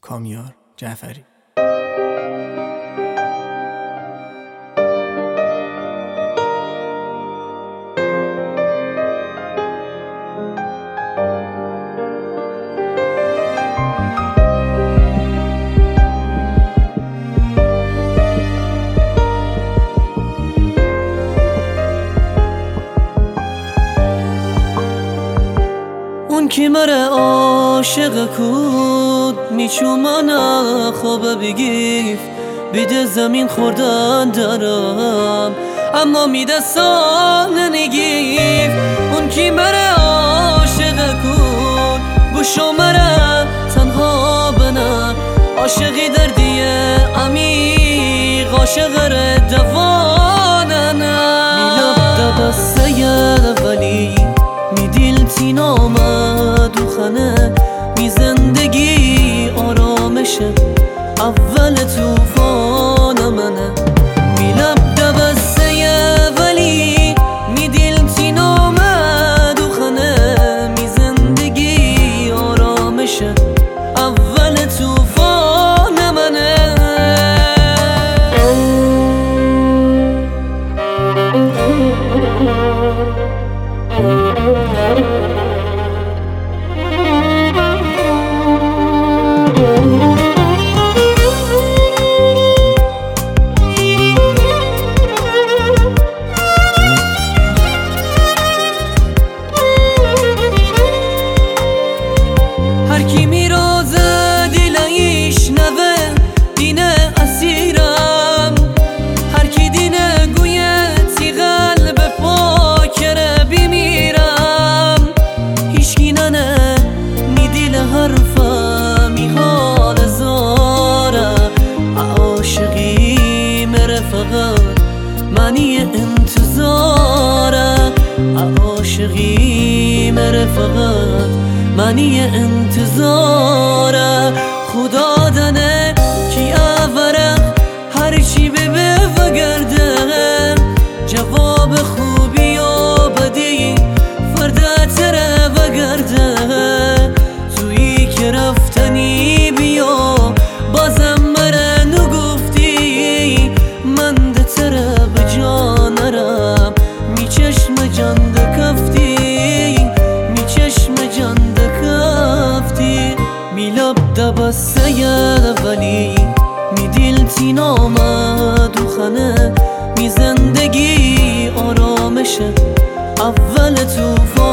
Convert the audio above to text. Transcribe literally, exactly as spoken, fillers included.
کامیار جعفری. اون کی مره عاشق کود میچومانا خواب بگیف بیده زمین خوردن دارم اما میده سال نگیف. اون کی مره عاشق کود بوشو مره تنها بنه عاشقی دردیه عمیق عاشق ره دواننه میلب دبسته ولی می دیل تین آمد و خانه می زندگی آرامشه اول توفان منه. می لب دبسته ولی می دیل تین آمد و خانه می زندگی آرامشه اول توفان منه. هر کی میرازه دیلش نوه دینه اسیرم، هر کی دینه گویه تی قلب پاکره بیمیرم. هیچکی ننه می دیل حرفم می حال زاره عاشقی مره فقط معنی انتظاره عاشقی مره فقط معنی انتظاره. خدا دنه کی اوره هرچی ببه و گرده جواب خوبی و بدی فرده تره و گرده. تویی که رفتنی بیا بازم مره نگفتی من ده تره به جانرم می چشم جان ده کفتی می چشم جان ده کفتی. می لب دبسته ولی می دیل تین آمد و خانه می زندگی آرامشه اول توفان